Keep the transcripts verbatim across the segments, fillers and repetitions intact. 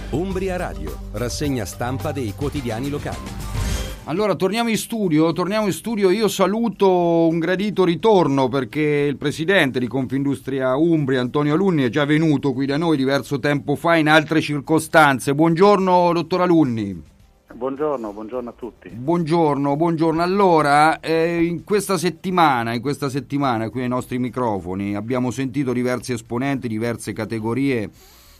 Umbria Radio, rassegna stampa dei quotidiani locali. Allora, torniamo in studio, torniamo in studio. Io saluto un gradito ritorno perché il presidente di Confindustria Umbria, Antonio Alunni, è già venuto qui da noi diverso tempo fa in altre circostanze. Buongiorno, dottor Alunni. Buongiorno, buongiorno a tutti. Buongiorno, buongiorno. Allora, eh, in questa settimana, in questa settimana qui ai nostri microfoni abbiamo sentito diversi esponenti, diverse categorie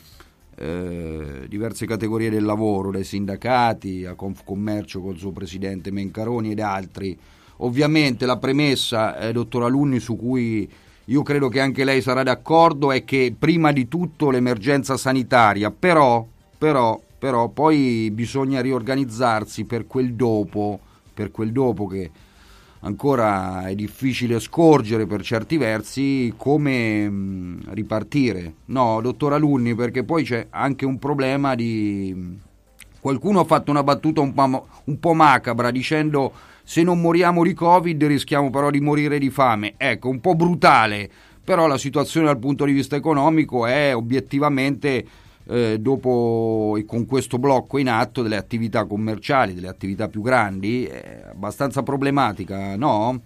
Eh, diverse categorie del lavoro, dai sindacati a Confcommercio col suo presidente Mencaroni ed altri. Ovviamente la premessa, eh, dottor Alunni, su cui io credo che anche lei sarà d'accordo, è che prima di tutto l'emergenza sanitaria, però, però, però poi bisogna riorganizzarsi per quel dopo, per quel dopo che ancora è difficile scorgere per certi versi come mh, ripartire. No, dottor Alunni, perché poi c'è anche un problema di... Qualcuno ha fatto una battuta un po', un po' macabra dicendo se non moriamo di Covid rischiamo però di morire di fame. Ecco, un po' brutale, però la situazione dal punto di vista economico è obiettivamente... Eh, dopo e con questo blocco in atto delle attività commerciali, delle attività più grandi, è abbastanza problematica, no?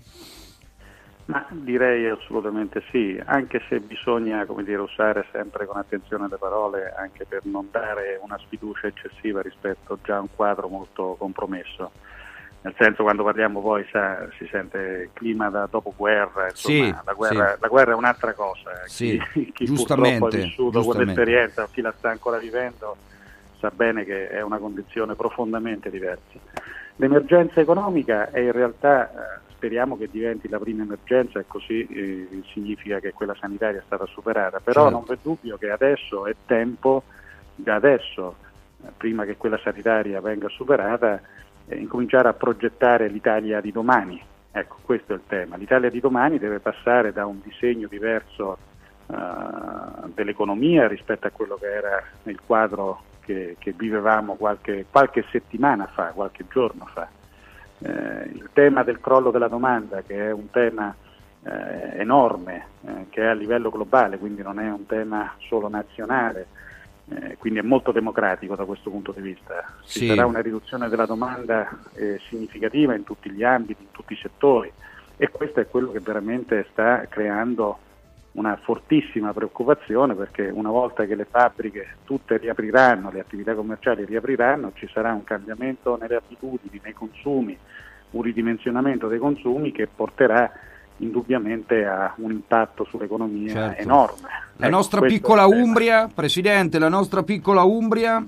Ma direi assolutamente sì, anche se bisogna, come dire, usare sempre con attenzione le parole, anche per non dare una sfiducia eccessiva rispetto già a un quadro molto compromesso. Nel senso, quando parliamo poi sa, si sente clima da dopoguerra, insomma, sì, la, guerra, sì. la guerra è un'altra cosa. Sì, chi chi purtroppo ha vissuto quell'esperienza, chi la sta ancora vivendo, sa bene che è una condizione profondamente diversa. L'emergenza economica è in realtà, eh, speriamo che diventi la prima emergenza e così eh, significa che quella sanitaria è stata superata, però certo. Non v'è dubbio che adesso è tempo, già adesso, eh, prima che quella sanitaria venga superata, incominciare a progettare l'Italia di domani. Ecco, questo è il tema. L'Italia di domani deve passare da un disegno diverso uh, dell'economia rispetto a quello che era il quadro che, che vivevamo qualche, qualche settimana fa, qualche giorno fa. Eh, il tema del crollo della domanda, che è un tema eh, enorme, eh, che è a livello globale, quindi non è un tema solo nazionale, Eh, quindi è molto democratico da questo punto di vista. Ci sì. sarà una riduzione della domanda eh, significativa in tutti gli ambiti, in tutti i settori, e questo è quello che veramente sta creando una fortissima preoccupazione, perché una volta che le fabbriche tutte riapriranno, le attività commerciali riapriranno, ci sarà un cambiamento nelle abitudini, nei consumi, un ridimensionamento dei consumi che porterà indubbiamente ha un impatto sull'economia certo. enorme. La ecco, nostra piccola Umbria, Presidente, la nostra piccola Umbria?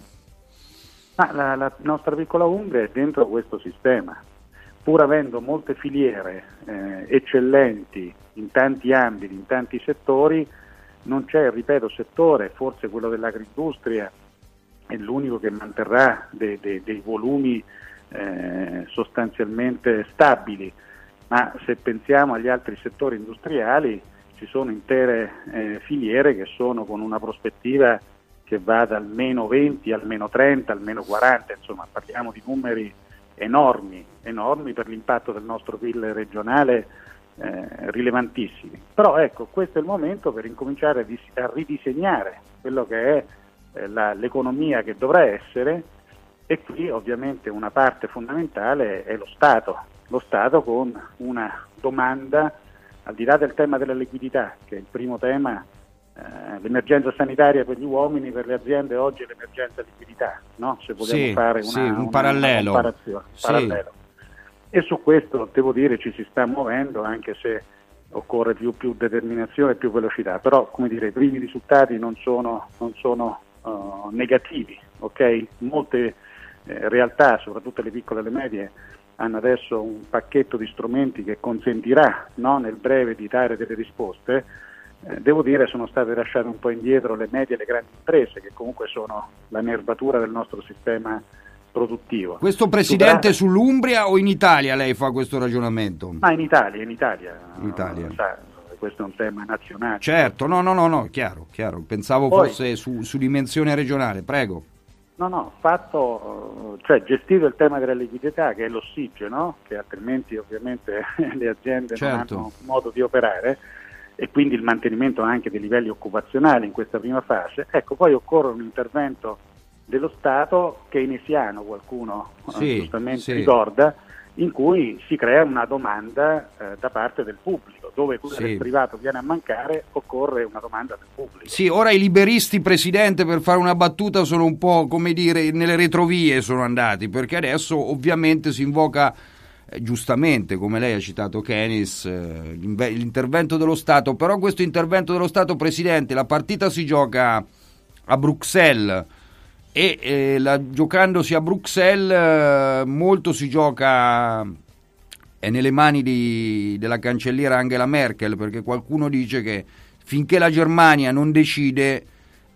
Ma la, la nostra piccola Umbria è dentro questo sistema, pur avendo molte filiere eh, eccellenti in tanti ambiti, in tanti settori, non c'è, ripeto, settore, forse quello dell'agroindustria è l'unico che manterrà dei, dei, dei volumi eh, sostanzialmente stabili. Ma se pensiamo agli altri settori industriali, ci sono intere eh, filiere che sono con una prospettiva che va dal meno venti al meno trenta, al meno quaranta, insomma parliamo di numeri enormi, enormi per l'impatto del nostro P I L regionale eh, rilevantissimi. Però ecco, questo è il momento per incominciare a, dis- a ridisegnare quello che è eh, la, l'economia che dovrà essere, e qui ovviamente una parte fondamentale è lo Stato. Lo Stato con una domanda, al di là del tema della liquidità, che è il primo tema, eh, l'emergenza sanitaria per gli uomini, per le aziende oggi è l'emergenza liquidità, no? Se vogliamo sì, fare una, sì, un una, parallelo. una comparazione. Sì. Parallelo. E su questo devo dire ci si sta muovendo, anche se occorre più, più determinazione e più velocità, però come dire, i primi risultati non sono, non sono uh, negativi, ok? Molte eh, realtà, soprattutto le piccole e le medie, hanno adesso un pacchetto di strumenti che consentirà, no, nel breve di dare delle risposte. Eh, devo dire sono state lasciate un po' indietro le medie e le grandi imprese, che comunque sono la nervatura del nostro sistema produttivo. Questo Presidente Superare... sull'Umbria o in Italia lei fa questo ragionamento? Ma in Italia, in Italia. In Italia. No, sa, questo è un tema nazionale. Certo, no, no, no, no, chiaro, chiaro. Pensavo Poi, fosse su, su dimensione regionale, prego. No, no, fatto, cioè gestito il tema della liquidità, che è l'ossigeno, che altrimenti ovviamente le aziende certo. non hanno modo di operare, e quindi il mantenimento anche dei livelli occupazionali in questa prima fase. Ecco, poi occorre un intervento dello Stato keynesiano, qualcuno sì, giustamente sì. ricorda, in cui si crea una domanda eh, da parte del pubblico, dove quella sì. del privato viene a mancare, occorre una domanda del pubblico. Sì, ora i liberisti, Presidente, per fare una battuta, sono un po', come dire, nelle retrovie sono andati, perché adesso ovviamente si invoca, eh, giustamente, come lei ha citato Keynes, eh, l'intervento dello Stato, però questo intervento dello Stato, Presidente, la partita si gioca a Bruxelles, e eh, la, giocandosi a Bruxelles eh, molto si gioca è nelle mani di, della cancelliera Angela Merkel, perché qualcuno dice che finché la Germania non decide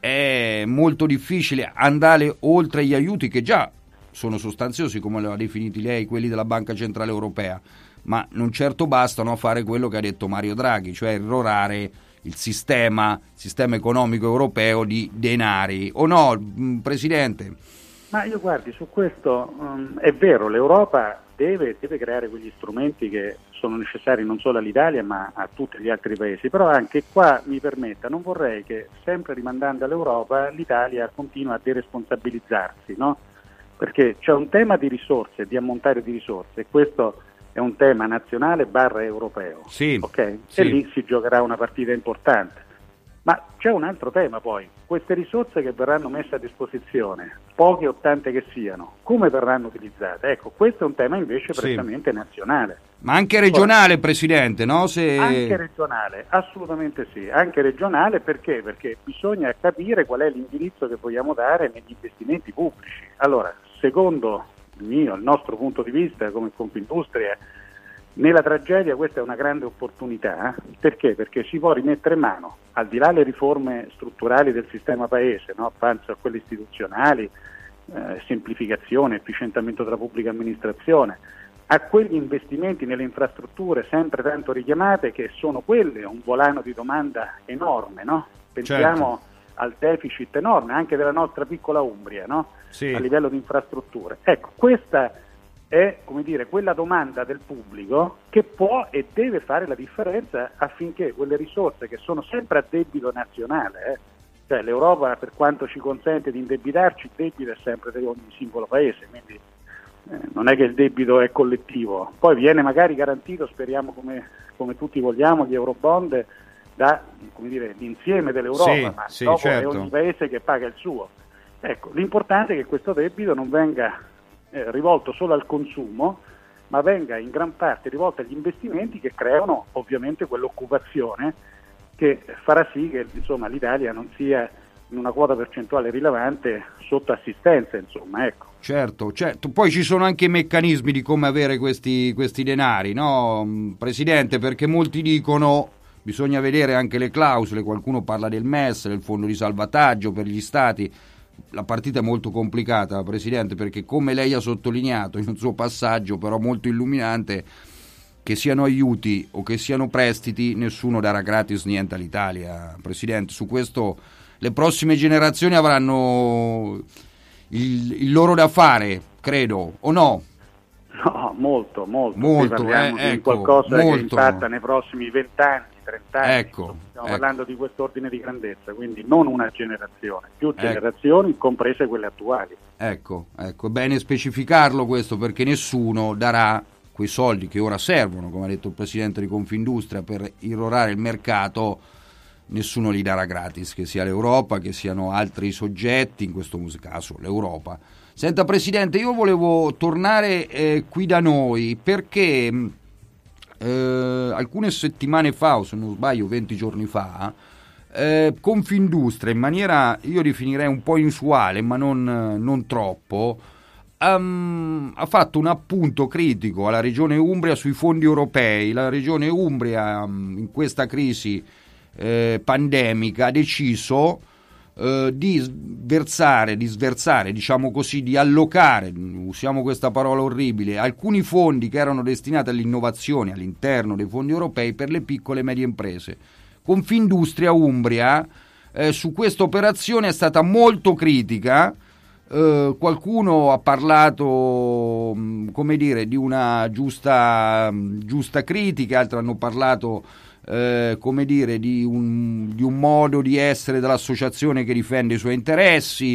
è molto difficile andare oltre gli aiuti che già sono sostanziosi, come li ha definiti lei, quelli della Banca Centrale Europea, ma non certo bastano a fare quello che ha detto Mario Draghi, cioè errorare il sistema, sistema economico europeo di denari. O no, Presidente? Ma io guardi, su questo um, è vero, l'Europa deve, deve creare quegli strumenti che sono necessari non solo all'Italia ma a tutti gli altri paesi, però anche qua mi permetta, non vorrei che sempre rimandando all'Europa l'Italia continua a deresponsabilizzarsi, no? Perché c'è un tema di risorse, di ammontare di risorse, e questo è un tema nazionale barra europeo, sì, ok? Sì. E lì si giocherà una partita importante. Ma c'è un altro tema poi, queste risorse che verranno messe a disposizione, poche o tante che siano, come verranno utilizzate? Ecco, questo è un tema invece prettamente sì. nazionale. Ma anche regionale, Ora, Presidente, no? Se... Anche regionale, assolutamente sì, anche regionale perché? Perché bisogna capire qual è l'indirizzo che vogliamo dare negli investimenti pubblici. Allora, secondo il mio, il nostro punto di vista come Confindustria, nella tragedia questa è una grande opportunità, eh? Perché? Perché si può rimettere mano, al di là delle riforme strutturali del sistema paese, no? Penso a quelle istituzionali, eh, semplificazione, efficientamento della pubblica amministrazione, a quegli investimenti nelle infrastrutture sempre tanto richiamate, che sono quelle un volano di domanda enorme, no? Pensiamo certo. al deficit enorme anche della nostra piccola Umbria, no? Sì. A livello di infrastrutture. Ecco, questa è, come dire, quella domanda del pubblico che può e deve fare la differenza affinché quelle risorse che sono sempre a debito nazionale, eh, cioè l'Europa per quanto ci consente di indebitarci, il debito è sempre di ogni singolo paese, quindi eh, non è che il debito è collettivo, poi viene magari garantito, speriamo come, come tutti vogliamo, gli Eurobond da, come dire, l'insieme dell'Europa, sì, ma sì, dopo certo. è ogni paese che paga il suo. Ecco, l'importante è che questo debito non venga eh, rivolto solo al consumo, ma venga in gran parte rivolto agli investimenti che creano ovviamente quell'occupazione che farà sì che insomma l'Italia non sia in una quota percentuale rilevante sotto assistenza, insomma, ecco. Certo, certo. Poi ci sono anche i meccanismi di come avere questi, questi denari, no, Presidente? Perché molti dicono bisogna vedere anche le clausole, qualcuno parla del M E S, del fondo di salvataggio per gli stati. La partita è molto complicata, Presidente, perché come lei ha sottolineato in un suo passaggio però molto illuminante, che siano aiuti o che siano prestiti, nessuno darà gratis niente all'Italia, Presidente. Su questo le prossime generazioni avranno il, il loro da fare, credo, o no? No, molto, molto. Molto, Qui parliamo eh, di ecco, qualcosa molto. che impatta nei prossimi vent'anni, trent'anni. Ecco, Stiamo ecco. parlando di quest'ordine di grandezza, quindi non una generazione, più generazioni, ecco. Comprese quelle attuali. Ecco, ecco, è bene specificarlo questo, perché nessuno darà quei soldi che ora servono, come ha detto il Presidente di Confindustria, per irrorare il mercato, nessuno li darà gratis, che sia l'Europa, che siano altri soggetti, in questo caso l'Europa. Senta, Presidente, io volevo tornare eh, qui da noi perché eh, alcune settimane fa, o se non sbaglio venti giorni fa, eh, Confindustria, in maniera, io definirei un po' inusuale, ma non, non troppo, um, ha fatto un appunto critico alla Regione Umbria sui fondi europei. La Regione Umbria um, in questa crisi eh, pandemica ha deciso Uh, di versare, di sversare, diciamo così, di allocare, usiamo questa parola orribile, alcuni fondi che erano destinati all'innovazione all'interno dei fondi europei per le piccole e medie imprese. Confindustria Umbria eh, su questa operazione è stata molto critica. Uh, qualcuno ha parlato, mh, come dire, di una giusta, mh, giusta critica, altri hanno parlato Eh, come dire di un, di un modo di essere dell'associazione che difende i suoi interessi.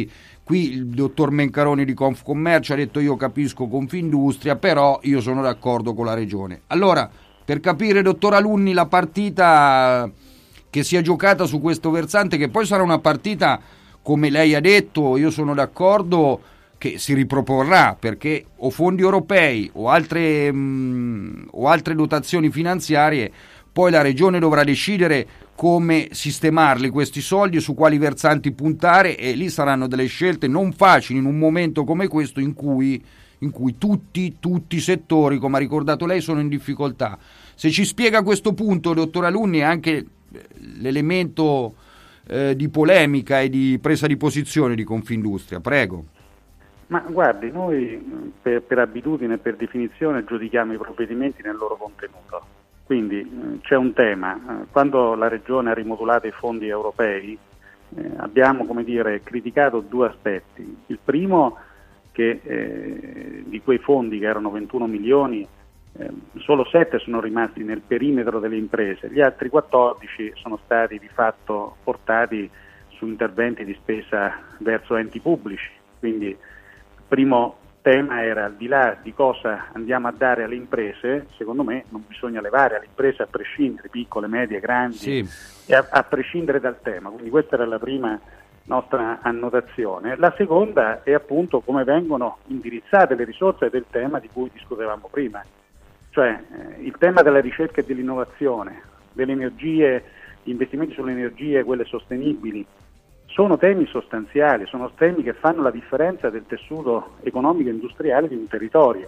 Qui il dottor Mencaroni di Confcommercio ha detto io capisco Confindustria, però io sono d'accordo con la Regione. Allora, per capire, dottor Alunni, la partita che si è giocata su questo versante, che poi sarà una partita, come lei ha detto, io sono d'accordo, che si riproporrà, perché o fondi europei o altre, mh, o altre dotazioni finanziarie, poi la Regione dovrà decidere come sistemarli questi soldi e su quali versanti puntare, e lì saranno delle scelte non facili in un momento come questo in cui, in cui tutti, tutti i settori, come ha ricordato lei, sono in difficoltà. Se ci spiega questo punto, dottor Alunni, anche l'elemento eh, di polemica e di presa di posizione di Confindustria, prego. Ma guardi, noi per, per abitudine e per definizione giudichiamo i provvedimenti nel loro contenuto. Quindi eh, c'è un tema, eh, quando la Regione ha rimodulato i fondi europei eh, abbiamo, come dire, criticato due aspetti. Il primo, che eh, di quei fondi, che erano ventuno milioni, eh, solo sette sono rimasti nel perimetro delle imprese, gli altri quattordici sono stati di fatto portati su interventi di spesa verso enti pubblici. Quindi il primo tema era, al di là di cosa andiamo a dare alle imprese, secondo me non bisogna levare alle imprese a prescindere, piccole, medie, grandi, sì, e a, a prescindere dal tema. Quindi questa era la prima nostra annotazione. La seconda è appunto come vengono indirizzate le risorse del tema di cui discutevamo prima, cioè eh, il tema della ricerca e dell'innovazione, delle energie, gli investimenti sulle energie, quelle sostenibili. Sono temi sostanziali, sono temi che fanno la differenza del tessuto economico e industriale di un territorio.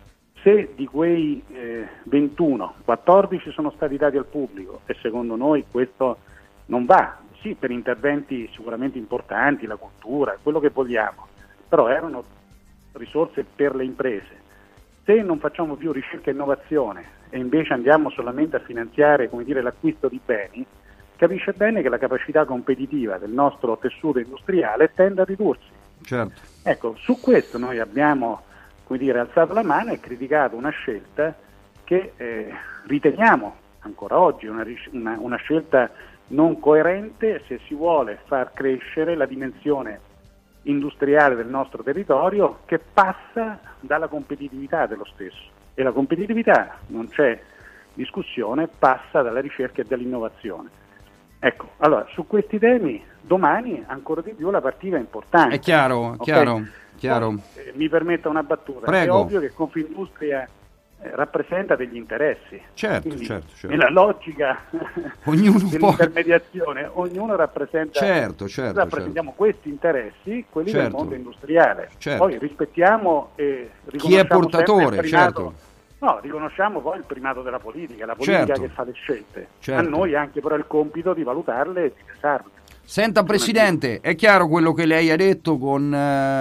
Se di quei eh, ventuno, quattordici sono stati dati al pubblico, e secondo noi questo non va, sì, per interventi sicuramente importanti, la cultura, quello che vogliamo, però erano risorse per le imprese. Se non facciamo più ricerca e innovazione e invece andiamo solamente a finanziare, come dire, l'acquisto di beni, capisce bene che la capacità competitiva del nostro tessuto industriale tende a ridursi. Certo. Ecco, su questo noi abbiamo, come dire, alzato la mano e criticato una scelta che eh, riteniamo ancora oggi una, una, una scelta non coerente se si vuole far crescere la dimensione industriale del nostro territorio, che passa dalla competitività dello stesso. E la competitività, non c'è discussione, passa dalla ricerca e dall'innovazione. Ecco, allora su questi temi domani ancora di più la partita è importante. È chiaro, okay? chiaro, chiaro. Poi, eh, mi permetta una battuta. Prego. È ovvio che Confindustria eh, rappresenta degli interessi. Certo, Quindi, certo, certo. Nella logica ognuno dell'intermediazione, può... ognuno rappresenta. Certo, certo. Rappresentiamo certo. questi interessi, quelli certo. del mondo industriale. Certo. Poi rispettiamo e chi è portatore, certo. No, riconosciamo poi il primato della politica, la politica certo. che fa le scelte. Certo. A noi anche però il compito di valutarle e di pesarle. Senta Presidente, è chiaro quello che lei ha detto con,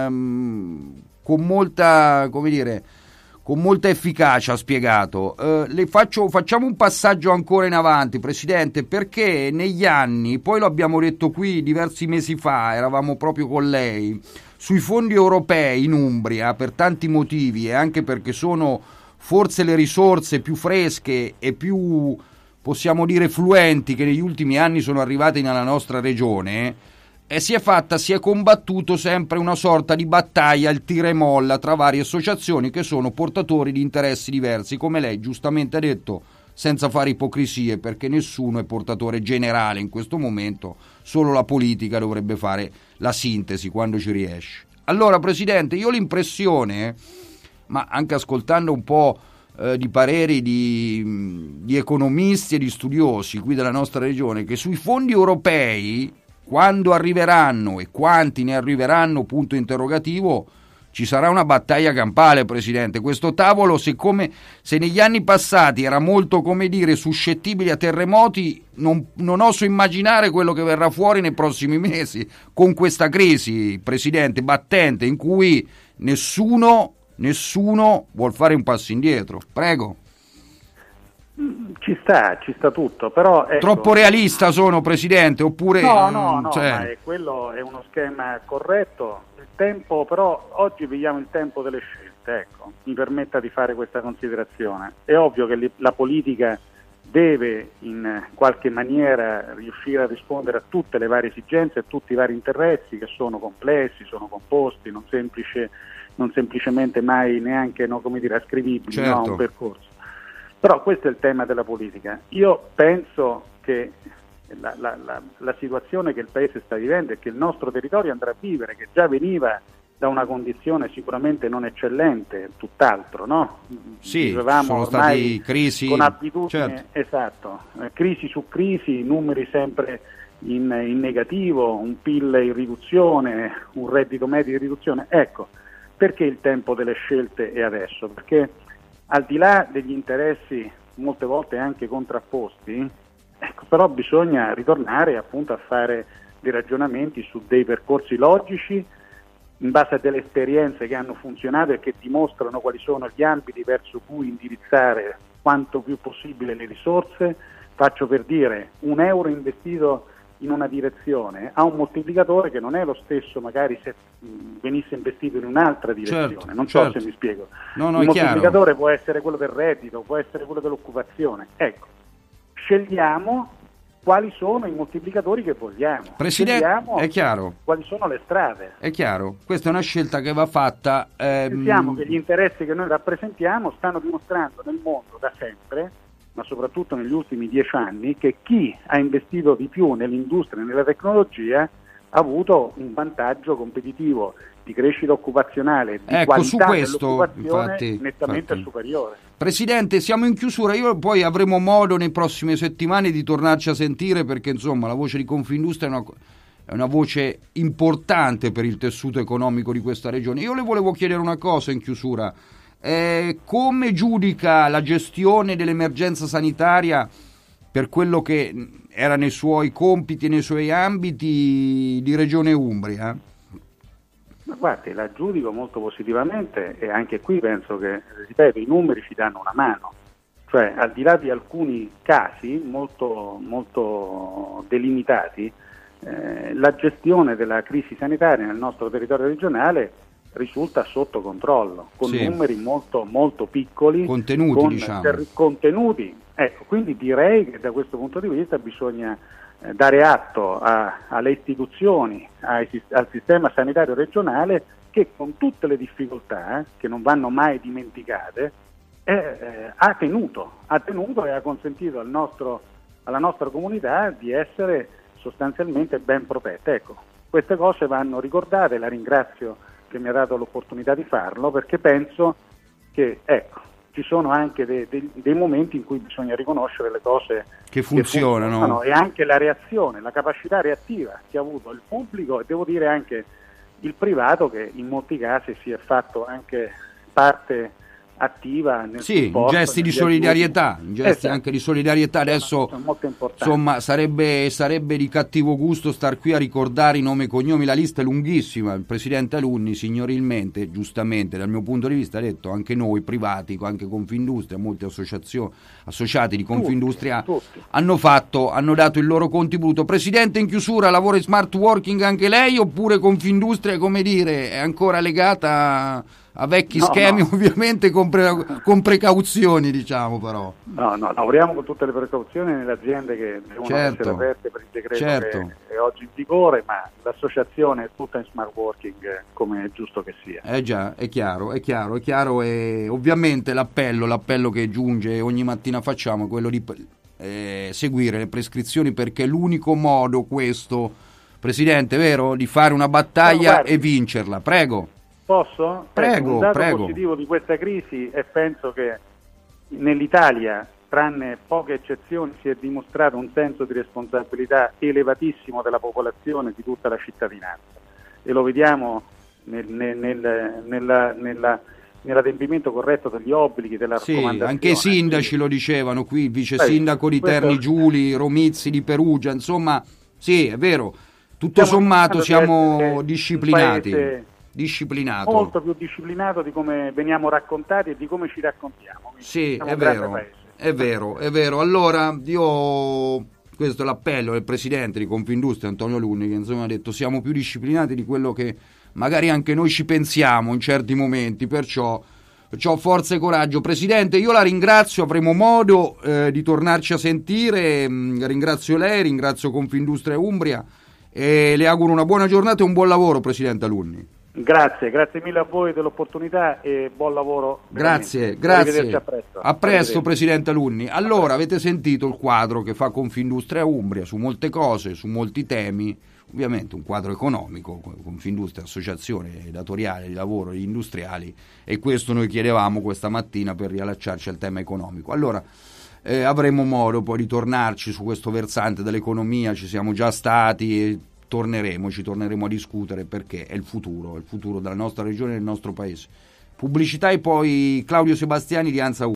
ehm, con molta, come dire, con molta efficacia ha spiegato. Eh, le faccio, facciamo un passaggio ancora in avanti, Presidente, perché negli anni, poi lo abbiamo detto qui diversi mesi fa, eravamo proprio con lei, sui fondi europei in Umbria, per tanti motivi e anche perché sono forse le risorse più fresche e più, possiamo dire, fluenti che negli ultimi anni sono arrivate nella nostra regione, e si è fatta, si è combattuto sempre una sorta di battaglia al tira e molla tra varie associazioni che sono portatori di interessi diversi, come lei giustamente ha detto, senza fare ipocrisie, perché nessuno è portatore generale in questo momento, solo la politica dovrebbe fare la sintesi quando ci riesce. Allora Presidente, io ho l'impressione, ma anche ascoltando un po' eh, di pareri di, di economisti e di studiosi qui della nostra regione, che sui fondi europei, quando arriveranno e quanti ne arriveranno, punto interrogativo, ci sarà una battaglia campale, Presidente. Questo tavolo, siccome se negli anni passati era molto, come dire, suscettibile a terremoti, non, non oso immaginare quello che verrà fuori nei prossimi mesi con questa crisi, Presidente, battente, in cui nessuno Nessuno vuol fare un passo indietro. Prego. Ci sta, ci sta tutto, però ecco, troppo realista sono, Presidente, oppure no, no, no, cioè... ma è, quello è uno schema corretto. Il tempo, però, oggi viviamo il tempo delle scelte, ecco. Mi permetta di fare questa considerazione. È ovvio che li, la politica deve in qualche maniera riuscire a rispondere a tutte le varie esigenze, a tutti i vari interessi che sono complessi, sono composti, non, semplice, non semplicemente mai neanche no, come dire, ascrivibili, certo, no, a un percorso. Però questo è il tema della politica. Io penso che la, la, la, la situazione che il Paese sta vivendo e che il nostro territorio andrà a vivere, che già veniva da una condizione sicuramente non eccellente, tutt'altro, no? Sì, Vivevamo sono stati crisi con abitudini, certo, esatto, eh, crisi su crisi, numeri sempre in, in negativo, un P I L in riduzione, un reddito medio in riduzione. Ecco, perché il tempo delle scelte è adesso? Perché al di là degli interessi molte volte anche contrapposti, ecco, però bisogna ritornare appunto a fare dei ragionamenti su dei percorsi logici in base a delle esperienze che hanno funzionato e che dimostrano quali sono gli ambiti verso cui indirizzare quanto più possibile le risorse. Faccio per dire, un euro investito in una direzione ha un moltiplicatore che non è lo stesso magari se venisse investito in un'altra direzione, certo, non so certo. se mi spiego. No, no, il moltiplicatore chiaro. Può essere quello del reddito, può essere quello dell'occupazione. Ecco, scegliamo quali sono i moltiplicatori che vogliamo. Presidente, è chiaro. Quali sono le strade. È chiaro, questa è una scelta che va fatta. Ehm... Pensiamo che gli interessi che noi rappresentiamo stanno dimostrando nel mondo da sempre, ma soprattutto negli ultimi dieci anni, che chi ha investito di più nell'industria e nella tecnologia ha avuto un vantaggio competitivo di crescita occupazionale, di ecco, qualità su questo, dell'occupazione infatti, nettamente infatti. superiore. Presidente, siamo in chiusura, io poi avremo modo nei prossime settimane di tornarci a sentire, perché insomma la voce di Confindustria è una, è una voce importante per il tessuto economico di questa regione. Io le volevo chiedere una cosa in chiusura, eh, come giudica la gestione dell'emergenza sanitaria per quello che era nei suoi compiti e nei suoi ambiti di Regione Umbria? Ma guardi, la giudico molto positivamente e anche qui penso che, ripeto, i numeri ci danno una mano. Cioè, al di là di alcuni casi molto, molto delimitati, eh, la gestione della crisi sanitaria nel nostro territorio regionale risulta sotto controllo, con sì. numeri molto, molto piccoli, contenuti, con diciamo. ter- contenuti. Ecco, quindi direi che da questo punto di vista bisogna eh, dare atto a, alle istituzioni, ai, al sistema sanitario regionale, che con tutte le difficoltà, eh, che non vanno mai dimenticate, eh, eh, ha tenuto, ha tenuto e ha consentito al nostro, alla nostra comunità di essere sostanzialmente ben protette. Ecco, queste cose vanno ricordate, la ringrazio che mi ha dato l'opportunità di farlo, perché penso che, ecco, ci sono anche dei, dei, dei momenti in cui bisogna riconoscere le cose che funzionano. che funzionano e anche la reazione, la capacità reattiva che ha avuto il pubblico e devo dire anche il privato, che in molti casi si è fatto anche parte attiva nel sì, supporto, gesti di solidarietà, gesti esatto. anche di solidarietà. Adesso insomma sarebbe, sarebbe di cattivo gusto star qui a ricordare i nomi e cognomi, la lista è lunghissima. Il presidente Alunni signorilmente, giustamente dal mio punto di vista, ha detto anche noi privati, anche Confindustria, molti associazioni associati di Confindustria tutti, tutti. hanno fatto, hanno dato il loro contributo. Presidente, in chiusura, lavora in smart working anche lei oppure Confindustria, come dire, è ancora legata a vecchi no, schemi, no. ovviamente con, pre, con precauzioni, diciamo, però. No, no, lavoriamo con tutte le precauzioni nelle aziende che devono certo, essere aperte per il decreto certo. che è oggi in vigore, ma l'associazione è tutta in smart working, come è giusto che sia. Eh già, è chiaro, è chiaro, è chiaro e ovviamente l'appello, l'appello che giunge ogni mattina facciamo è quello di eh, seguire le prescrizioni, perché è l'unico modo questo, Presidente, vero, di fare una battaglia no, e vincerla. Prego. Posso? Prego, ecco, un dato prego. positivo di questa crisi e penso che nell'Italia, tranne poche eccezioni, si è dimostrato un senso di responsabilità elevatissimo della popolazione, di tutta la cittadinanza, e lo vediamo nel, nel, nel, nella, nella, nell'adempimento corretto degli obblighi, della sì, raccomandazione. Anche i sindaci lo dicevano qui, il vice sindaco di Terni questo... Giuli, Romizzi di Perugia, insomma, sì, è vero, tutto siamo sommato siamo disciplinati. Paese... disciplinato, molto più disciplinato di come veniamo raccontati e di come ci raccontiamo. Quindi sì, è vero, è vero, è vero. Allora, io, questo è l'appello del presidente di Confindustria, Antonio Alunni, che insomma ha detto siamo più disciplinati di quello che magari anche noi ci pensiamo in certi momenti, perciò Perciò forza e coraggio. Presidente, io la ringrazio, avremo modo eh, di tornarci a sentire. Mm, ringrazio lei, ringrazio Confindustria Umbria e le auguro una buona giornata e un buon lavoro, Presidente Alunni. Grazie, grazie mille a voi dell'opportunità e buon lavoro. Grazie, grazie. A presto. A presto, Presidente Alunni. Allora, avete sentito il quadro che fa Confindustria Umbria su molte cose, su molti temi. Ovviamente un quadro economico, Confindustria, associazione datoriale di lavoro, gli industriali, e questo noi chiedevamo questa mattina per riallacciarci al tema economico. Allora eh, avremo modo poi di tornarci su questo versante dell'economia, ci siamo già stati e torneremo, ci torneremo a discutere perché è il futuro, è il futuro della nostra regione e del nostro paese. Pubblicità e poi Claudio Sebastiani di ANSA